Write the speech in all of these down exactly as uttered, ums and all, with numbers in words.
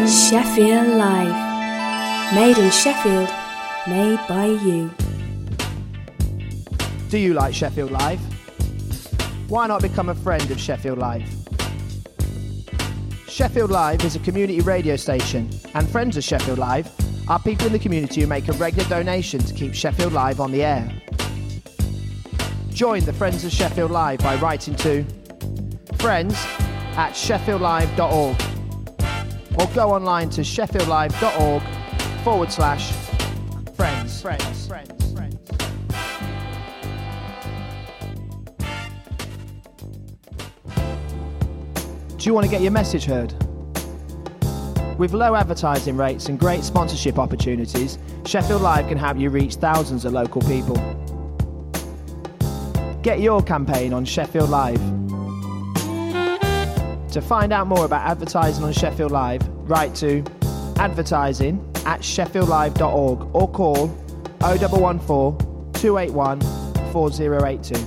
Sheffield Live. Made in Sheffield, made by you. Do you like Sheffield Live? Why not become a friend of Sheffield Live? Sheffield Live is a community radio station, and friends of Sheffield Live are people in the community who make a regular donation to keep Sheffield Live on the air. Join the Friends of Sheffield Live by writing to friends at sheffield live dot org or go online to sheffield live dot org forward slash friends. Friends. Friends. Friends. Do you want to get your message heard? With low advertising rates and great sponsorship opportunities, Sheffield Live can help you reach thousands of local people. Get your campaign on Sheffield Live. To find out more about advertising on Sheffield Live, write to advertising at sheffield live dot org or call oh one one four, two eight one, four oh eight two.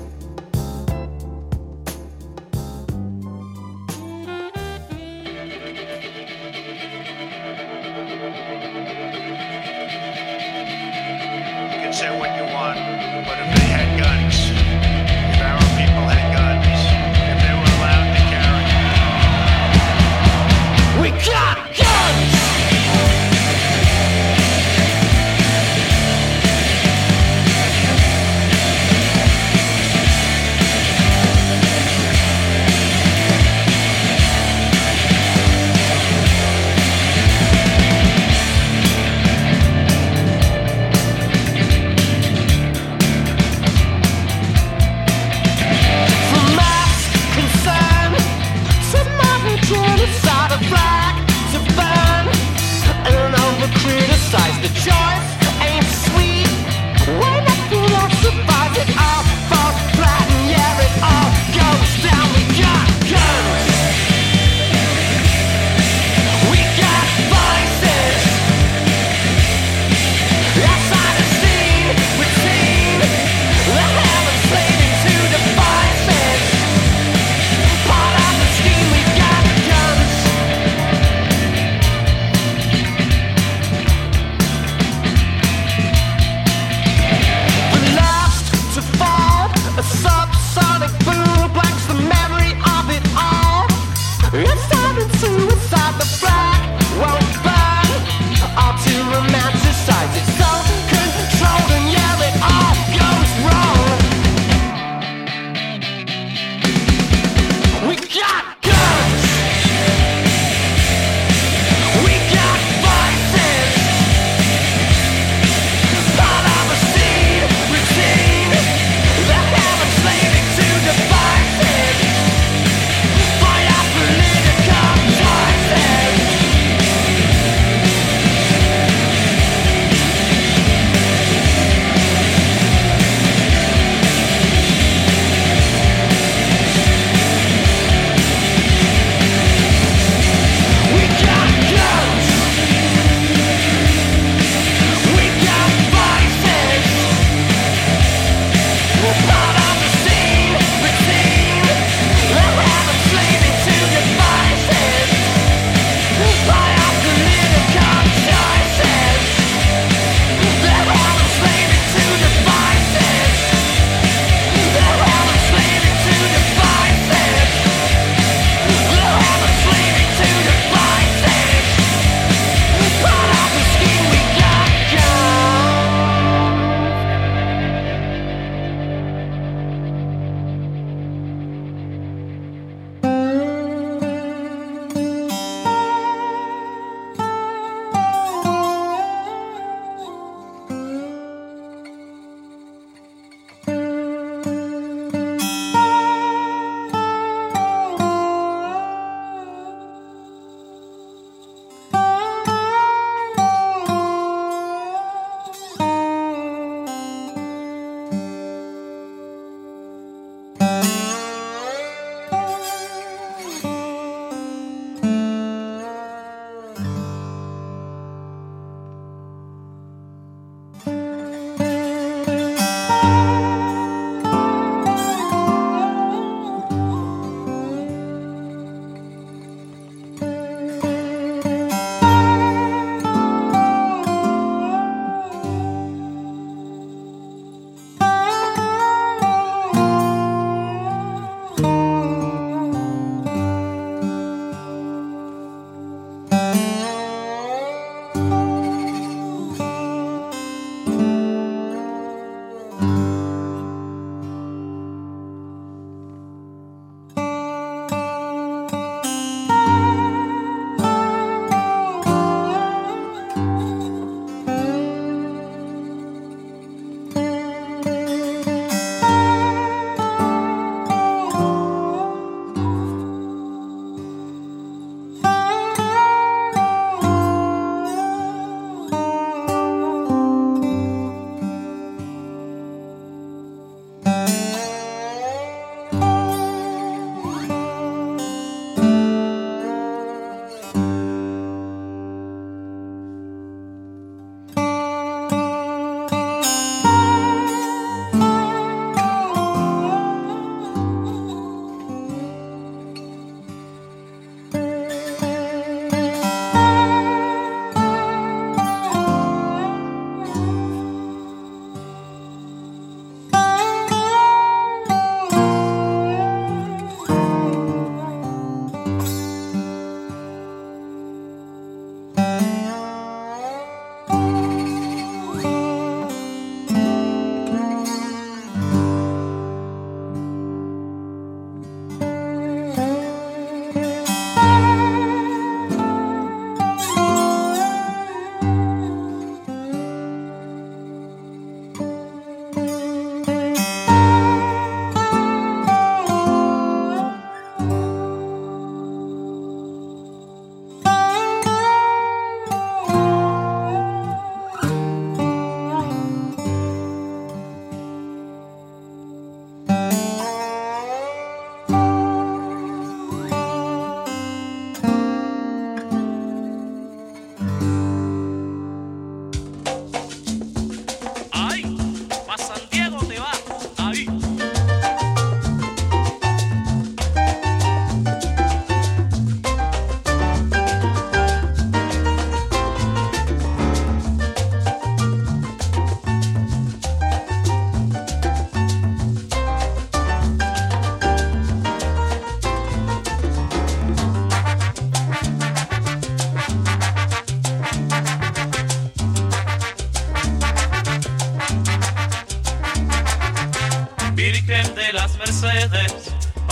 Say what you want, but if they had guns, if our people had guns, if they were allowed to carry, we got guns!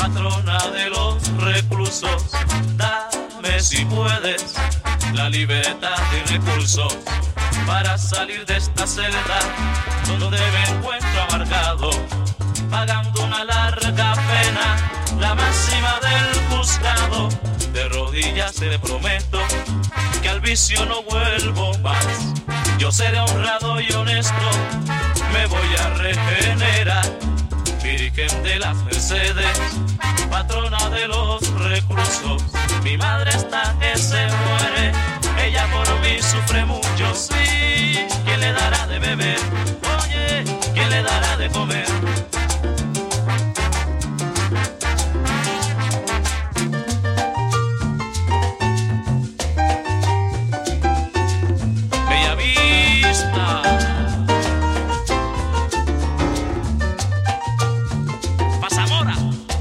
patrona de los reclusos, dame si puedes la libertad y recursos para salir de esta celda donde me encuentro amargado, pagando una larga pena, la máxima del juzgado. De rodillas te prometo que al vicio no vuelvo más. Yo seré honrado y honesto, me voy a regenerar. Virgen de las Mercedes, patrona de los reclusos, mi madre está que se muere, ella por mí sufre mucho, sí. ¿Quién le dará de beber? Oye, ¿quién le dará de comer? Bella Vista, Pasamora.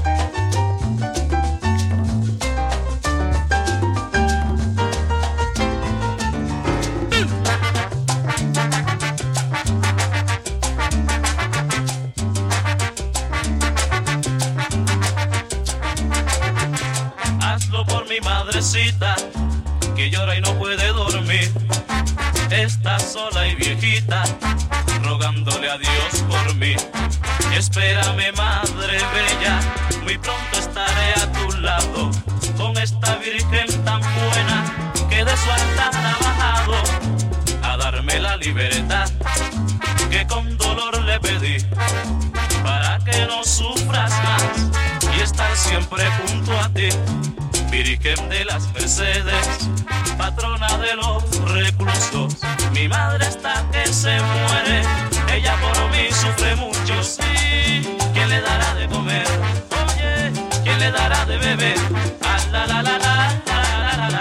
Hazlo por mi madrecita, que llora y no puede dormir. Está sola y viejita, rogándole a Dios por mí. Espérame, madre bella, muy pronto estaré a tu lado, con esta virgen tan buena que de su altar ha bajado a darme la libertad que con dolor le pedí, para que no sufras más y estar siempre junto a ti. Virgen de las Mercedes, patrona de los reclusos, mi madre está que se muere, ella por mí sufre mucho, sí. ¿Quién le dará de comer? Oye, ¿quién le dará de beber? Ah, la la la la la la la la.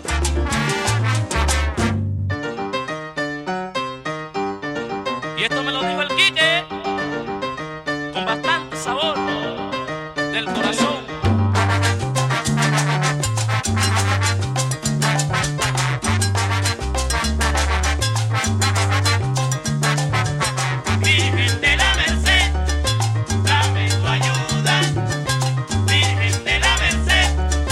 Y esto me lo dijo el Quique, con bastante sabor del corazón. Virgen de la Merced, dame tu ayuda. Virgen de la Merced,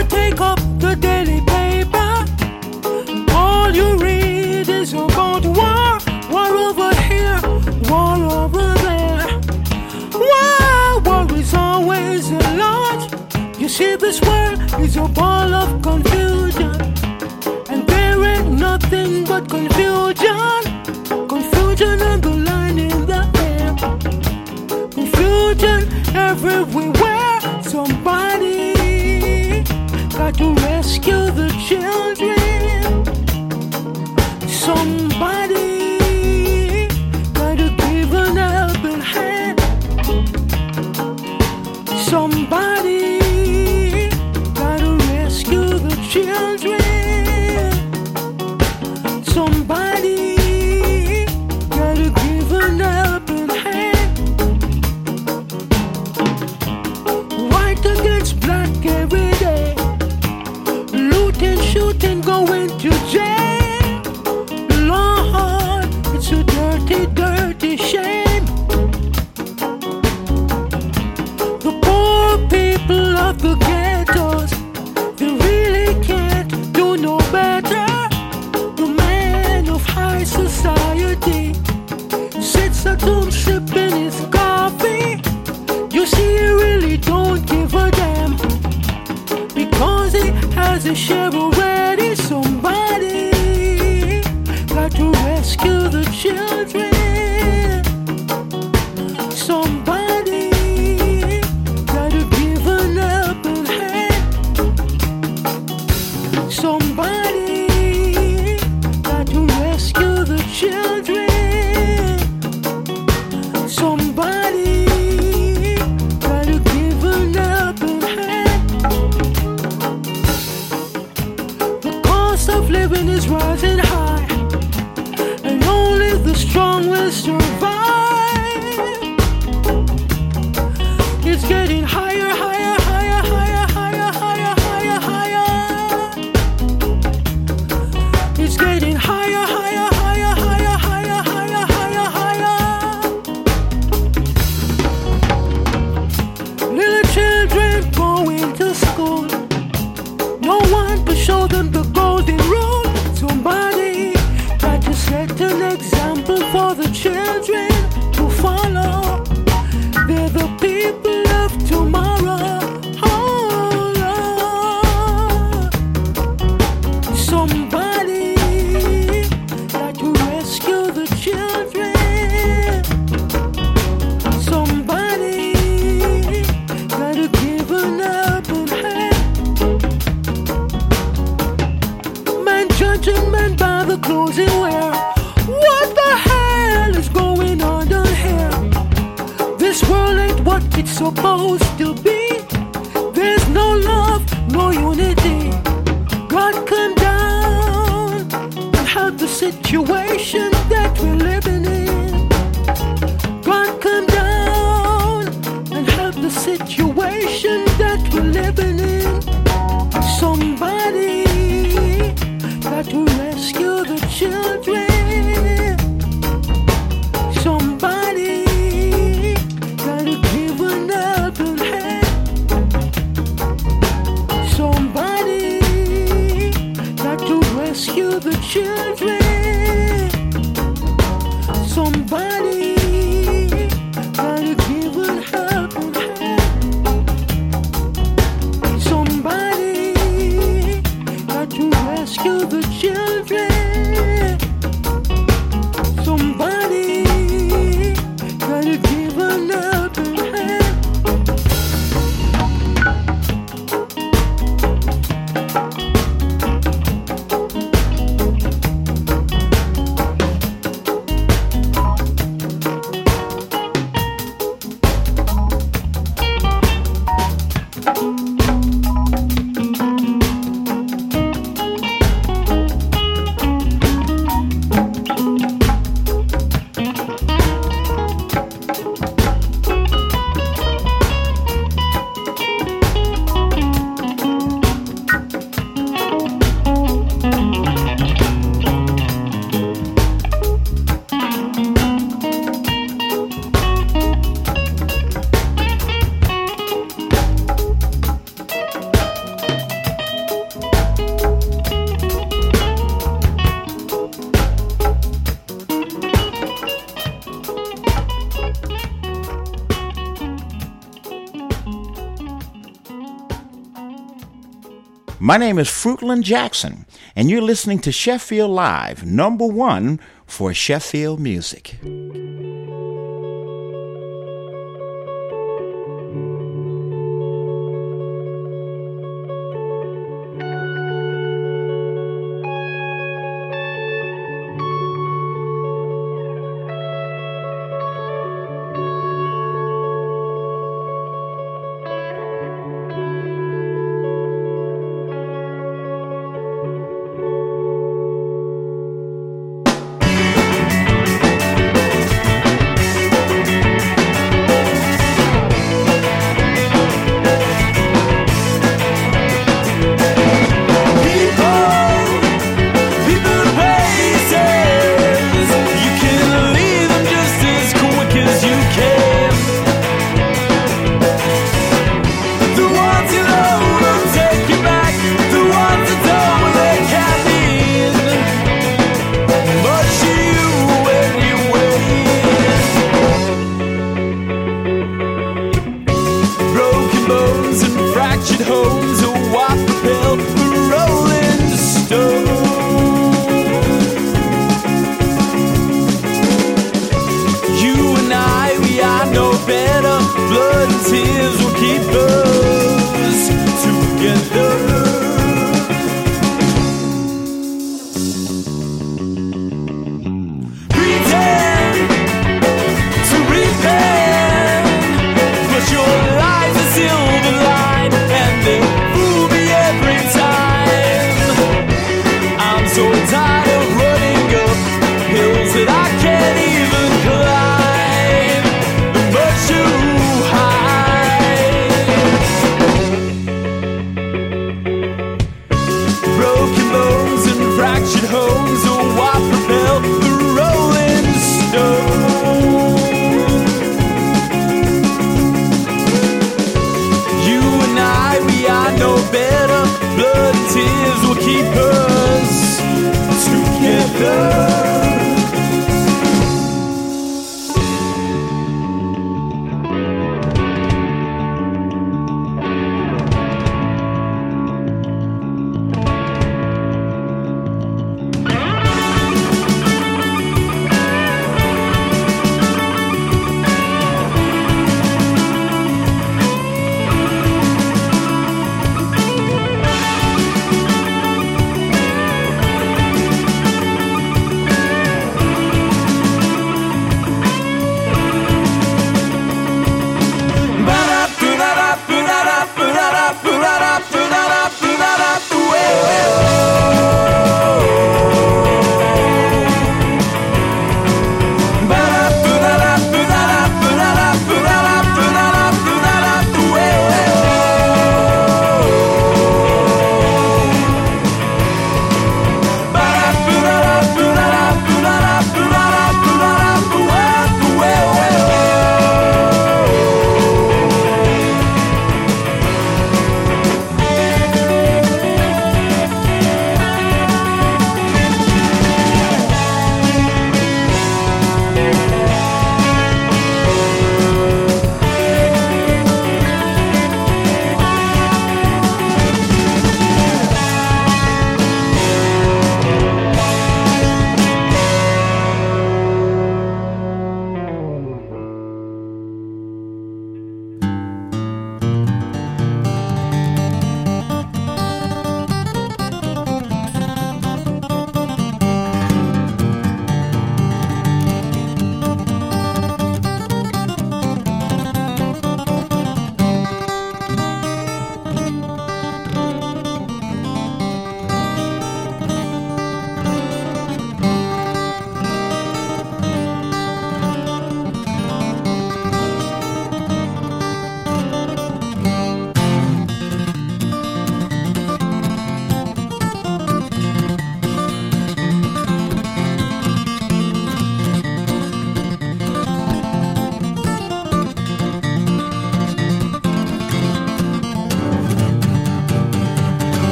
you take up the daily paper, all you read is about war, war over here, war over there. War, war is always a lot. You see, this world is a ball of confusion, and there ain't nothing but confusion. Confusion on the line in the air, confusion everywhere. Somebody got to rescue the children. Somebody got to give an helping hand. Somebody got to rescue the children. Somebody got to give an helping hand. White against black every day, looting, shooting, going to jail. Lord, it's a dirty, dirty shame. The poor people of the ghettos, they really can't do no better. The man of high society sits at home sipping his coffee. You see, he really don't give a damn, because he has a share already. Somebody got to rescue the children. Somebody got to give an helping hand. Somebody got to rescue the children. Somebody got to give an helping hand. The cost of living is rising high, and only the strong will survive. It's getting higher, higher, higher, higher, higher, higher, higher, higher. It's getting higher, higher, higher, higher, higher, higher, higher, higher. Little children going to school, no one to show them the golden rule. Somebody got to set an example for the children to follow. They're the people of tomorrow. Oh, Lord. Somebody got to rescue the children. Somebody got to give an helping hand. Man judging man by the clothes he wear. What the hell is going on down here? This world ain't what it's supposed to be. There's no love, no unity. God come down and help the situation that we're living in. God come down and help the situation that we're living in. Somebody got to rescue the children. Somebody got to give an helping hand. Somebody got to rescue the children. Somebody got to give an helping hand. Somebody got to rescue the children. Somebody got to give an helping hand. My name is Fruitland Jackson, and you're listening to Sheffield Live, number one for Sheffield music.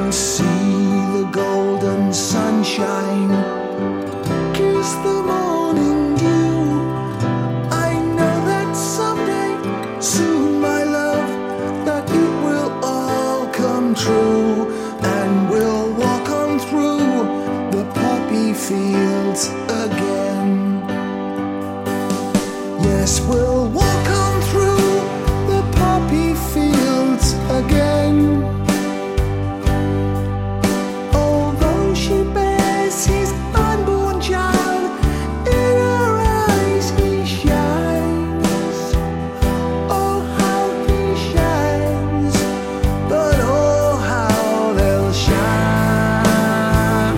could see the golden sunshine, kiss the morning dew, I know that someday, soon my love, that it will all come true, and we'll walk on through the poppy fields again. Yes, we'll walk on through the poppy fields again. Although she bears his unborn child, in her eyes he shines. Oh, how he shines, but oh, how they'll shine.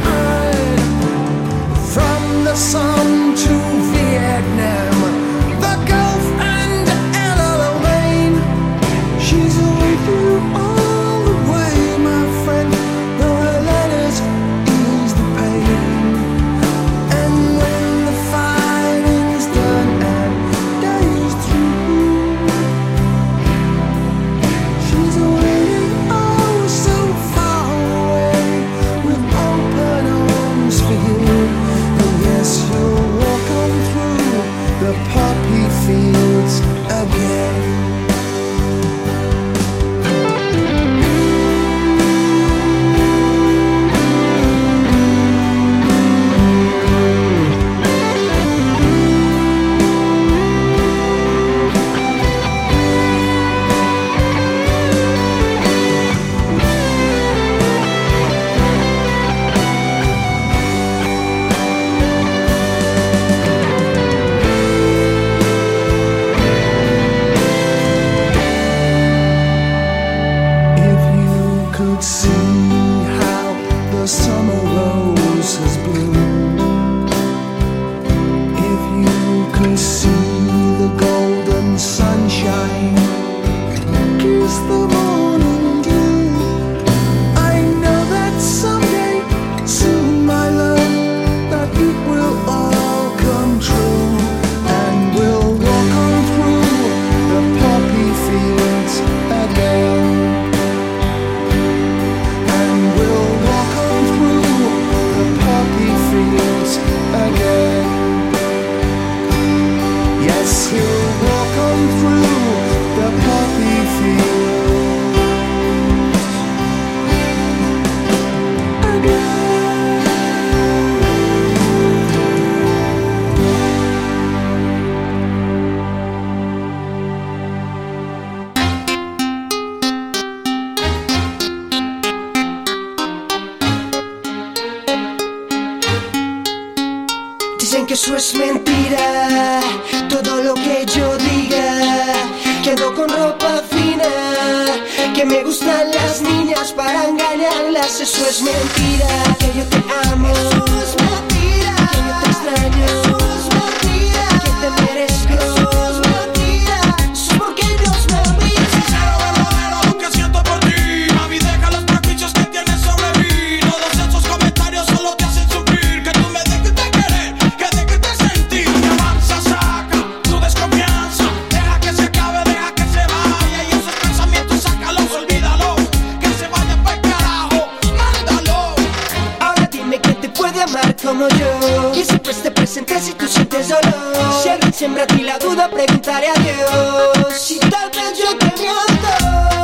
From the sun to Vietnam, the Gulf and El Alamein, she's with you all the way, my friend, though her letters ease the pain. And when the fighting's done and day's through, she's waiting oh so far away with open arms for you. And yes, you'll walk on through the poppy fields again. If you could see how the summer roses bloom, if you could see the golden sunshine, kiss the morning dew, I know that someday, soon my love, that it will all come true, and we'll walk on through the poppy fields again. And we'll walk on through the poppy fields again. Yes, he'll walk on through the poppy fields again. Dicen que eso es mentira, todo lo que yo diga, que ando con ropa fina, que me gustan las niñas para engañarlas. Eso es mentira, que yo te amo. Eso es mentira, que yo te extraño. Eso es mentira, que te merezco. Eso es mentira, eso es porque Dios me mira. Sincero, verdadero, lo que siento por ti. Mami, deja los prejuicios que tienes sobre mí. Todos esos comentarios solo te hacen sufrir. Que tú me dejes de querer, que dejes de sentir. Que avanza, saca tu desconfianza. Deja que se acabe, deja que se vaya. Y esos pensamientos, sácalos, olvídalos. Que se vaya pa'l carajo, mándalo. Ahora dime quién te puede amar como yo, que siempre esté presente si tú sientes dolor. Si alguien siembra a ti la duda, preguntaré a Dios si tal vez yo te miento.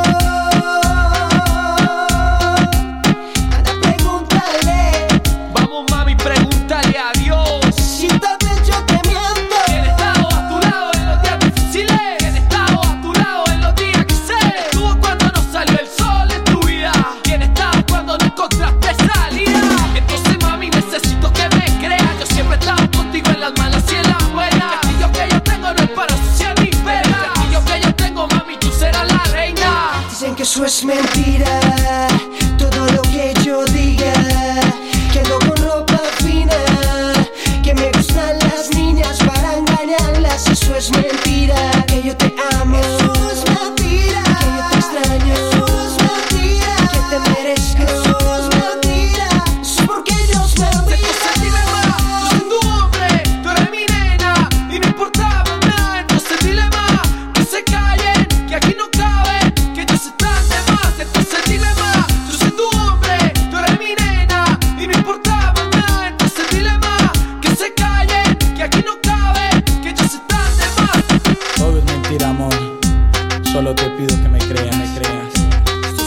Anda, pregúntale. Vamos, mami, pregúntale a Dios. Si tal vez yo te miento. ¿Quién estaba a tu lado en los días difíciles? ¿Quién estaba a tu lado en los días que sé? Estuvo cuando no salió el sol en tu vida. ¿Quién estaba cuando no encontraste salida? Entonces, mami, necesito que me creas. Yo siempre he estado contigo en las malas y en las buenas. El castillo que yo tengo no es para suciar ni pena. El castillo que yo tengo, mami, tú serás la reina. Dicen que eso es mentira, todo lo que yo diga, que ando con ropa fina, que me gustan las niñas para engañarlas. Eso es mentira, que yo te amo. Eso es mentira, que yo te extraño. Eso es mentira, que te merezco. Eso es mentira, eso es porque Dios me mira. Entonces dile más, yo soy tu hombre, tú eres mi nena. Y no importaba nada, entonces dile más. Que se callen, que aquí no caben, que ellos están de más. Entonces dile más,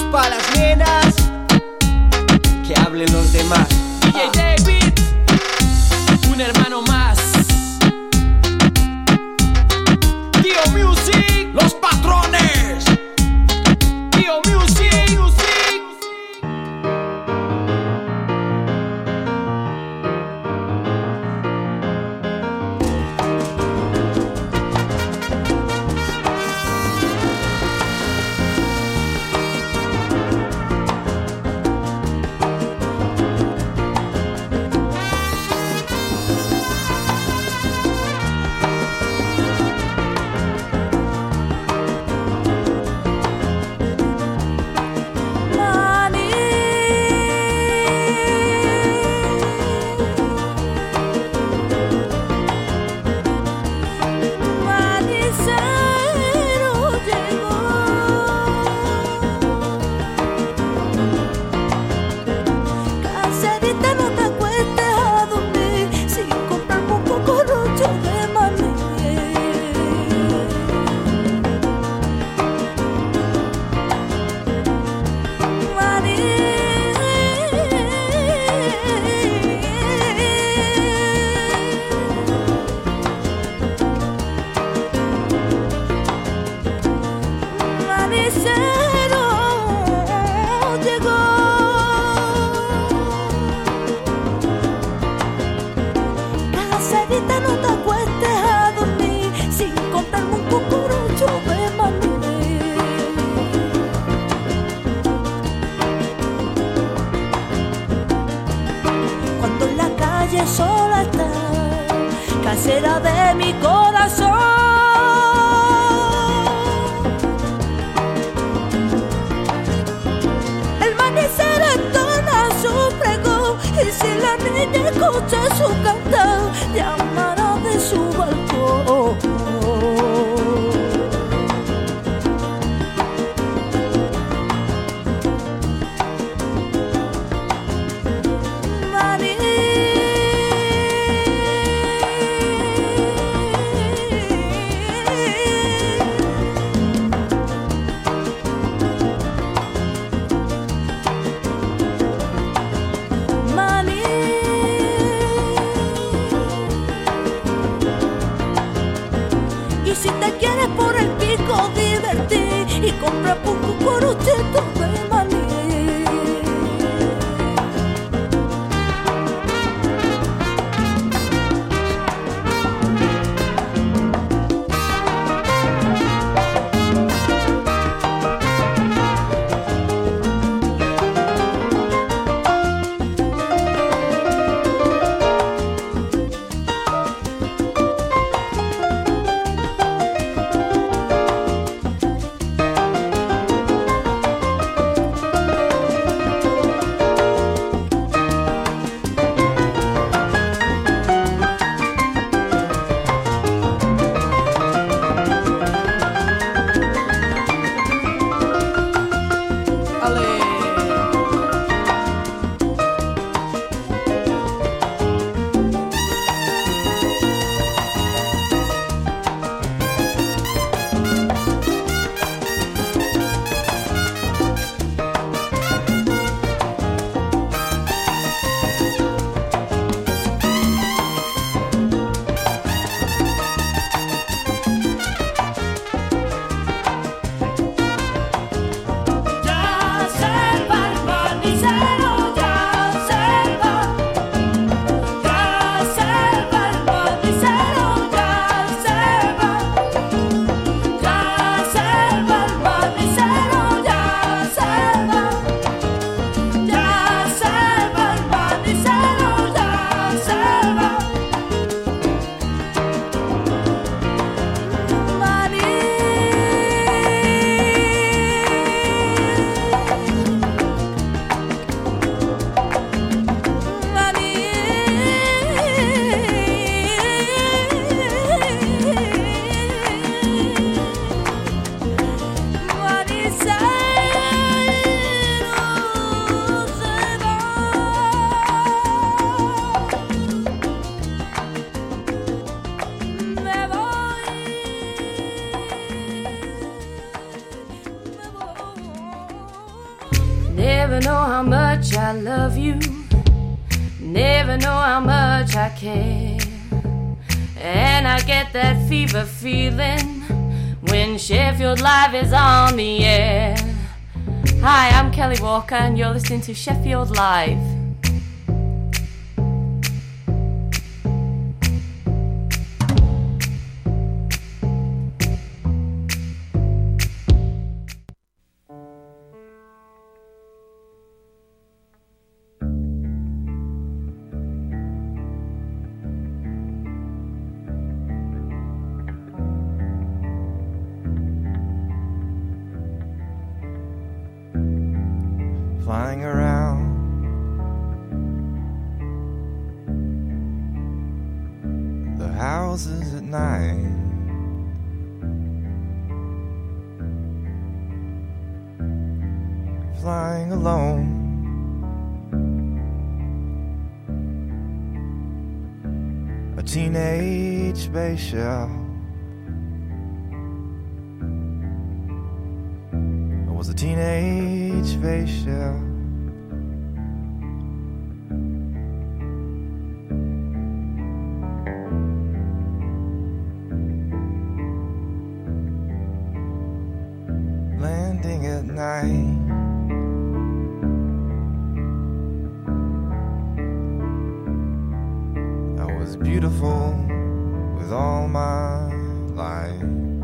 Pa' las nenas, que hablen los demás. D J David, un hermano más. Tío Music, Los patrones. Tío Music, Music. Sola está, casera de mi corazón. El manicero entona su pregón, y si la niña escucha su cantar, llamará de su balcón. Y si te quieres por el pico divertir y comprar poco corochito de maní. Ya sé Never know how much I love you. Never know how much I care. And I get that fever feeling when Sheffield Live is on the air. Hi, I'm Kelly Walker and you're listening to Sheffield Live. Flying around the houses at night, flying alone, a teenage space shell. I was a teenage space shell. Landing at night, I was beautiful with all my lights.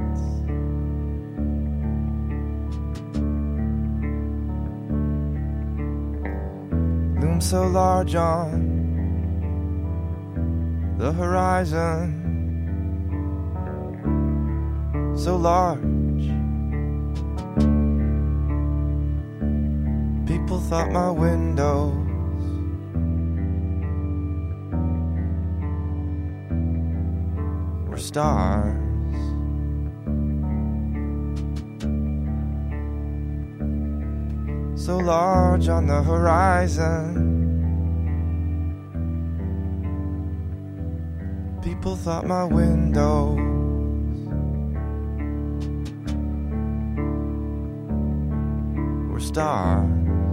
Loomed so large on the horizon, so large people thought my windows were stars. So large on the horizon, people thought my windows were stars.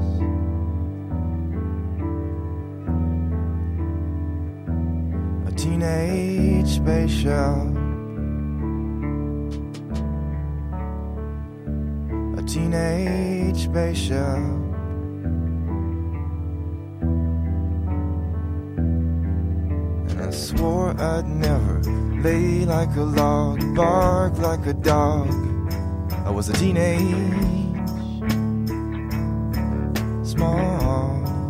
A teenage space shell, a teenage space shell. And I swore I'd never lay like a log, bark like a dog. I was a teenage, small.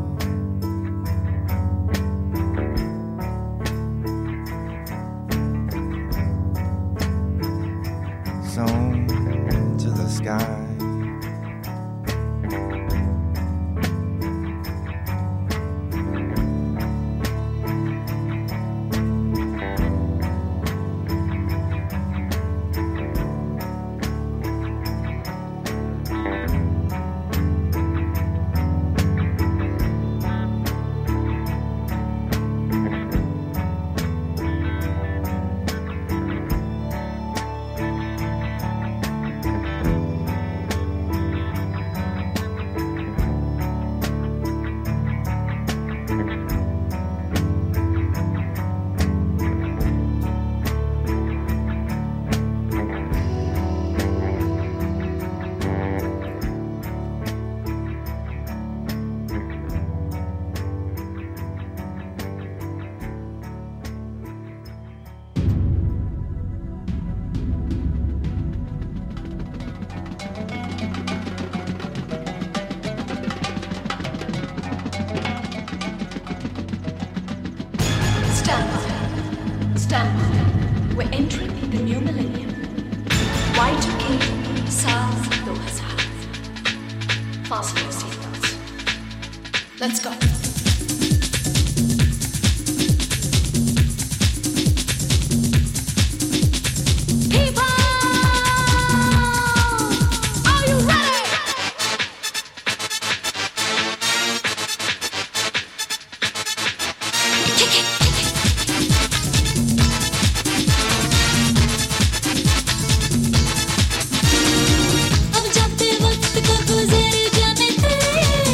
Sewn to the sky. Stand by. We're entering the new millennium. Y two K, साल दो हज़ार. Fasten your seatbelts. Let's go. अब जाते वक्त को गुजर जाने दे.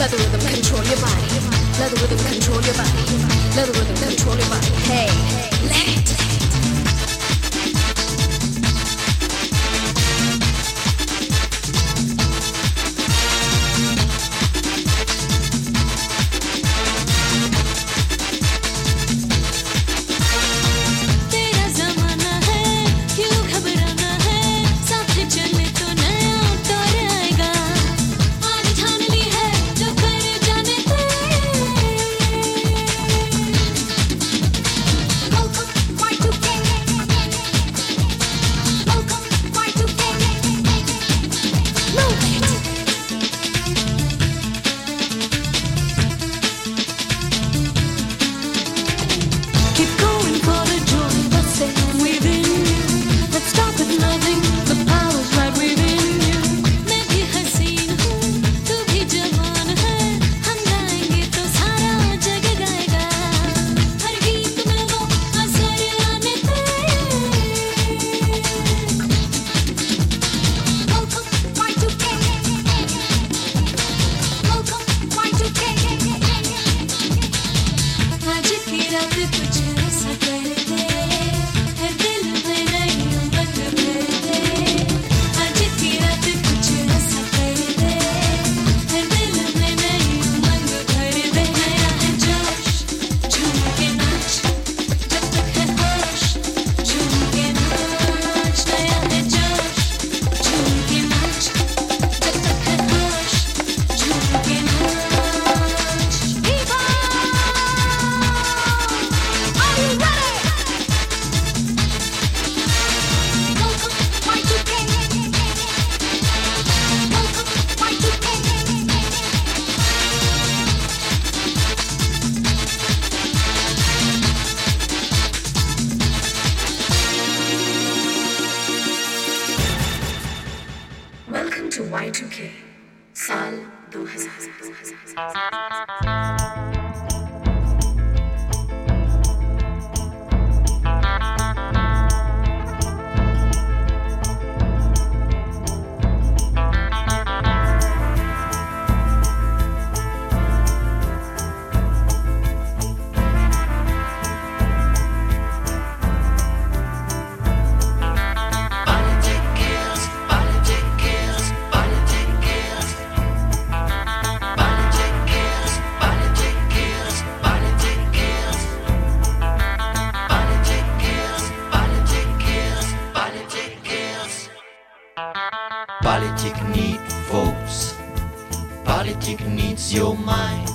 Let the rhythm control your body. Let the rhythm control your body. Let the rhythm control your body. Hey, let it. Politic need votes. Politic needs your mind.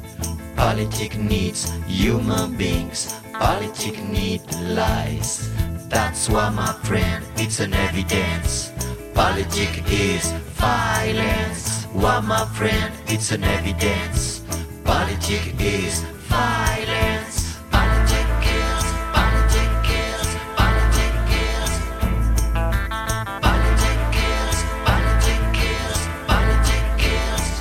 Politic needs human beings. Politic need lies. That's why, my friend, it's an evidence. Politic is violence. Why, my friend, it's an evidence. Politic is violence. Politic kills. Politic kills. Politic kills. Politic kills. Politic kills. Politic kills.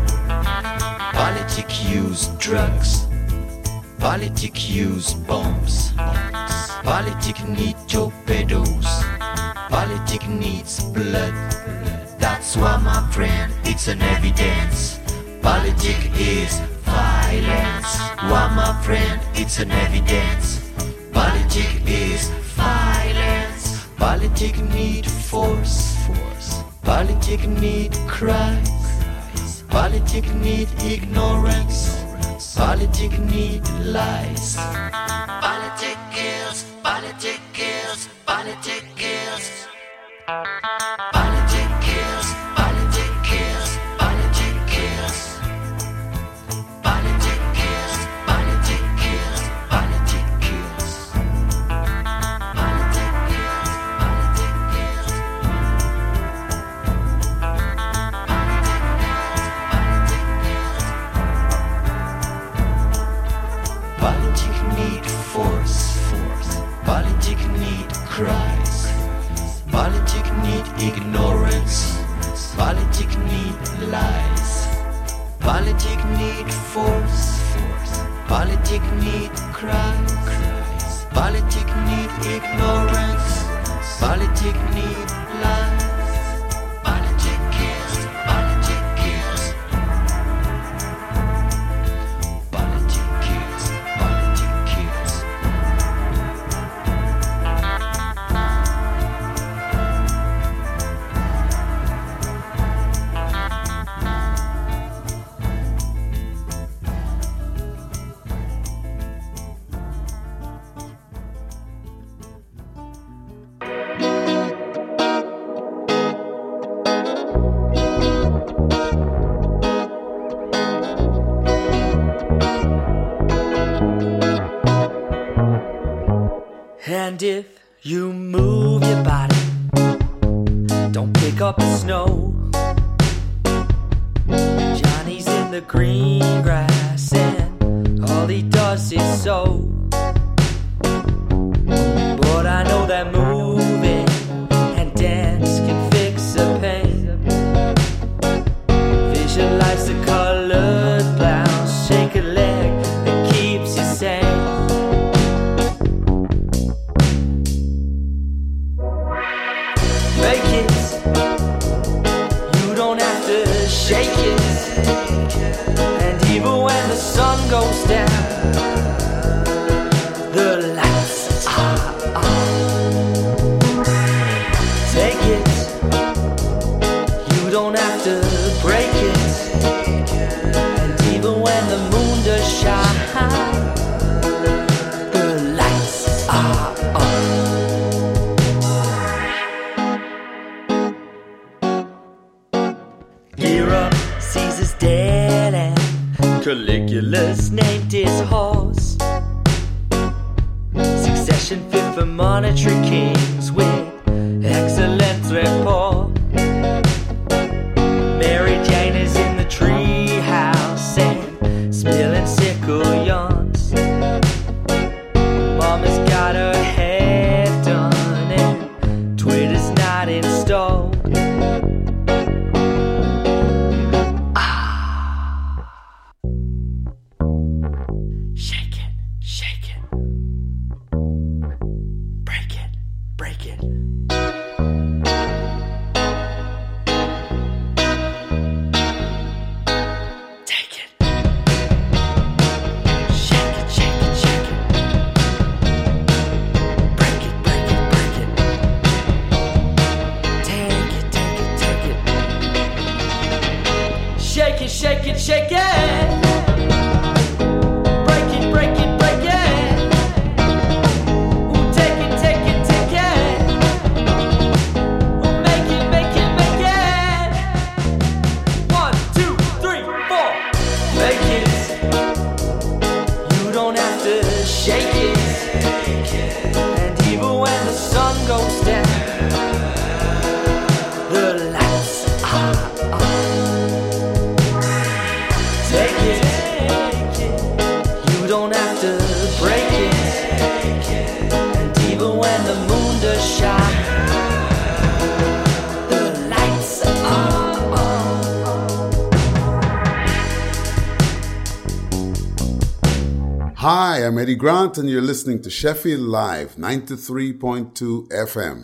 Politic use drugs. Politic use bombs. Politic need torpedoes. Politic needs blood. That's why, my friend, it's an evidence. Politic is violence. Why, my friend, it's an evidence. Politic is violence. Politic need force. Force. Politic need cries. Politic need ignorance. Politic need lies. Politic kills. Politic kills. Politic kills. Politic kills. Politic kills. Politic kills. Politic kills. Politic kills. Politic kills. Politic kills. Politic kills. Politic need force. Force. Politic need cries. Politic need ignorance. Politic need lies. Politic need force. Force. Politic need cries. Politic need ignorance. Politic need lies. Politic kills. Politic kills. And if you move your body, don't pick up the snow. Johnny's in the green grass and all he does is sow. But I know that moving and dance can fix the pain. Visualize the colored blouse, shake a leg that keeps you sane. Make it, you don't have to shake it. And even when the sun goes down, the lights are on. Take it, you don't have to break it. And even when the moon does shine, the lights are on. Gear up, Caesar's dead and Caligula's named his horse. Succession fit for monetary kings with excellent rapport. Mary Jane is in the tree house and spilling sickle yarns. Mama's got her hair done and Twitter's not installed. Shake it, shake it. Break it, break it, break it. Ooh, take it, take it, take it. Ooh, make it, make it, make it. One, two, three, four. Make it. You don't have to shake it. And even when the sun goes down, the lights are on. Take it, you don't have to break it. And even when the moon does shine, the lights are on. Hi, I'm Eddie Grant and you're listening to Sheffield Live, ninety-three point two F M.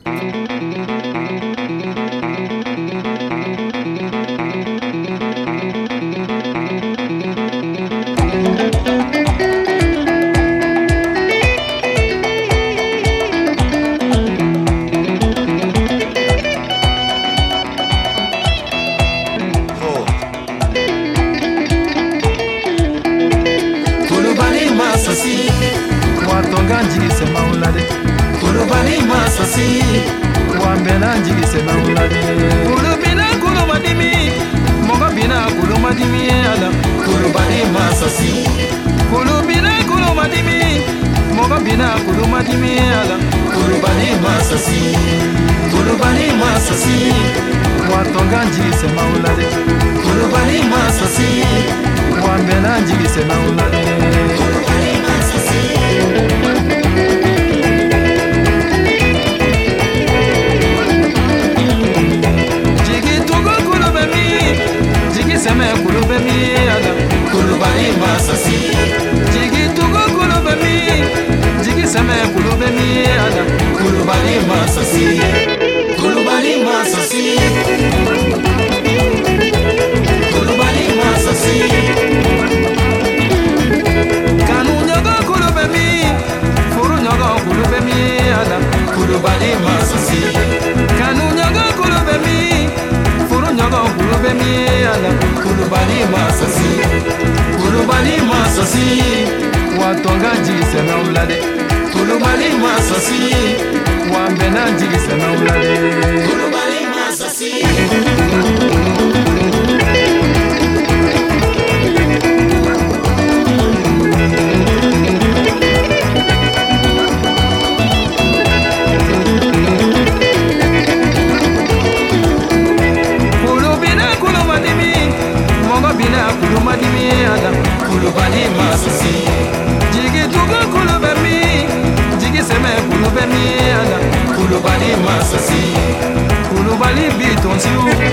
want to